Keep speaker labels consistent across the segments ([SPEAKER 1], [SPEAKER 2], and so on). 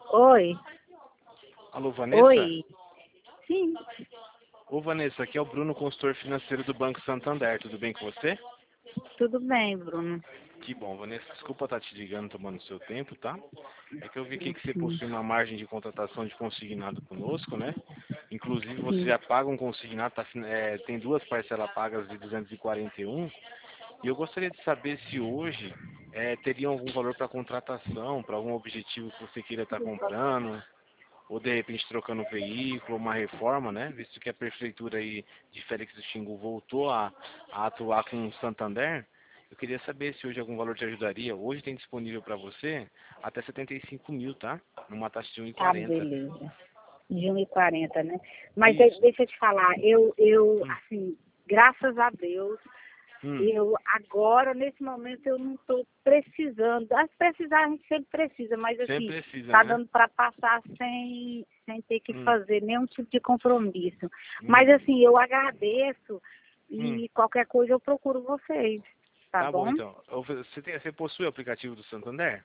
[SPEAKER 1] Oi,
[SPEAKER 2] Alô, Vanessa?
[SPEAKER 1] oi. Sim,
[SPEAKER 2] Ô, Vanessa, aqui é o Bruno, consultor financeiro do Banco Santander. Tudo bem com você?
[SPEAKER 1] tudo bem, Bruno.
[SPEAKER 2] Que bom, Vanessa. Desculpa estar te ligando, tomando seu tempo, tá? É que eu vi aqui que você
[SPEAKER 1] Sim,
[SPEAKER 2] possui uma margem de contratação de consignado conosco, né? Inclusive, você
[SPEAKER 1] sim.
[SPEAKER 2] já paga um consignado, tem duas parcelas pagas de 241. E eu gostaria de saber se hoje teria algum valor para contratação, para algum objetivo que você queira estar comprando, ou de repente trocando um veículo, uma reforma, né? Visto que a prefeitura aí de Félix do Xingu voltou a atuar com o Santander, eu queria saber se hoje algum valor te ajudaria. Hoje tem disponível para você até 75 mil, tá? Numa taxa de
[SPEAKER 1] Tá,
[SPEAKER 2] 1,40.
[SPEAKER 1] beleza. De 1,40, né? Mas
[SPEAKER 2] Isso.
[SPEAKER 1] deixa eu te falar, eu,
[SPEAKER 2] Hum,
[SPEAKER 1] assim, graças a Deus,
[SPEAKER 2] hum,
[SPEAKER 1] eu agora, nesse momento, eu não estou precisando. Se precisar, a gente sempre precisa, mas assim,
[SPEAKER 2] sempre precisa,
[SPEAKER 1] tá
[SPEAKER 2] né?
[SPEAKER 1] dando para passar sem ter que
[SPEAKER 2] Hum,
[SPEAKER 1] fazer nenhum tipo de compromisso. Mas
[SPEAKER 2] hum,
[SPEAKER 1] assim, eu agradeço
[SPEAKER 2] hum.
[SPEAKER 1] e qualquer coisa eu procuro vocês, tá
[SPEAKER 2] Tá bom,
[SPEAKER 1] bom?
[SPEAKER 2] então. Você possui o aplicativo do Santander?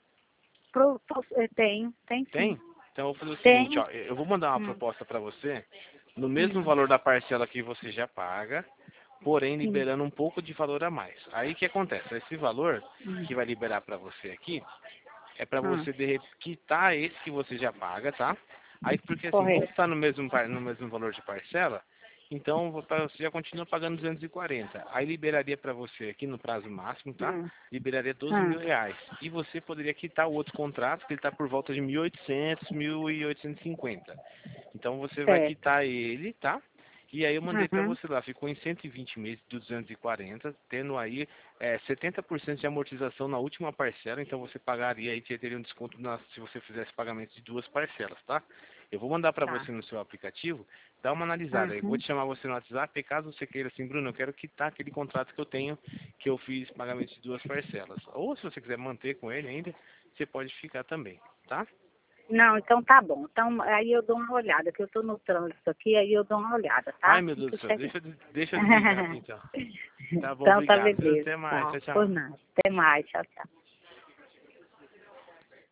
[SPEAKER 1] Tem sim.
[SPEAKER 2] Tem? Então eu vou fazer o seguinte,
[SPEAKER 1] Tem.
[SPEAKER 2] ó, eu vou mandar uma
[SPEAKER 1] Hum,
[SPEAKER 2] proposta para você, no mesmo
[SPEAKER 1] hum,
[SPEAKER 2] valor da parcela que você já paga, porém
[SPEAKER 1] sim.
[SPEAKER 2] liberando um pouco de valor a mais. Aí o que acontece? Esse valor
[SPEAKER 1] Hum,
[SPEAKER 2] que vai liberar para você aqui é para
[SPEAKER 1] hum,
[SPEAKER 2] você quitar esse que você já paga, tá? Aí porque assim, como
[SPEAKER 1] correto.
[SPEAKER 2] está no mesmo valor de parcela, então você já continua pagando 240. Aí liberaria para você aqui no prazo máximo, tá?
[SPEAKER 1] Hum,
[SPEAKER 2] Liberaria 12
[SPEAKER 1] hum,
[SPEAKER 2] mil reais. E você poderia quitar o outro contrato, que ele está por volta de 1.800, 1.850. Então você vai
[SPEAKER 1] certo.
[SPEAKER 2] quitar ele, tá? E aí eu mandei para
[SPEAKER 1] Uhum,
[SPEAKER 2] você lá, ficou em 120 meses de 240, tendo aí 70% de amortização na última parcela, então você pagaria aí, teria um desconto se você fizesse pagamento de duas parcelas, tá? Eu vou mandar para
[SPEAKER 1] tá.
[SPEAKER 2] você no seu aplicativo, dá uma analisada. Eu vou
[SPEAKER 1] Uhum.
[SPEAKER 2] te chamar você no WhatsApp, e caso você queira assim, Bruno, eu quero quitar aquele contrato que eu tenho, que eu fiz pagamento de duas parcelas. Ou se você quiser manter com ele ainda, você pode ficar também, tá?
[SPEAKER 1] Não, então tá bom. Então aí eu dou uma olhada, que eu tô no trânsito aqui, aí eu dou uma olhada, tá?
[SPEAKER 2] Ai, meu
[SPEAKER 1] Assim
[SPEAKER 2] Deus
[SPEAKER 1] que
[SPEAKER 2] do
[SPEAKER 1] eu
[SPEAKER 2] céu,
[SPEAKER 1] chegar.
[SPEAKER 2] deixa eu desligar aqui então. Tá bom,
[SPEAKER 1] Então tá
[SPEAKER 2] obrigado, viu?
[SPEAKER 1] beleza.
[SPEAKER 2] Até mais,
[SPEAKER 1] Tá,
[SPEAKER 2] tchau,
[SPEAKER 1] por
[SPEAKER 2] tchau.
[SPEAKER 1] nada. Até mais, tchau, tchau.